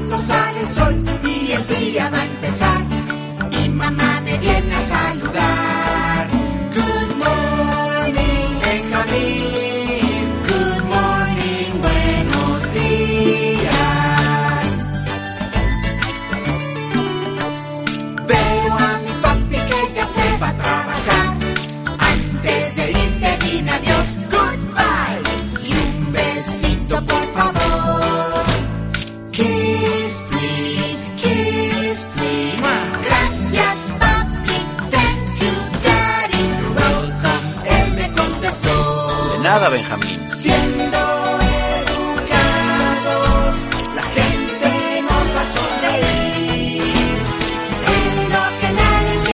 pronto sale el sol y el día va a empezar. Y mamá me viene a saludar. Good morning, Benjamín. Good morning, buenos días. Veo a mi papi que ya se va a trabajar. Antes de irte dime adiós, goodbye. Y un besito por favor. Kiss, please, kiss, please. Gracias, papi, thank you, daddy. You're welcome, él me contestó. De nada, Benjamín. Siendo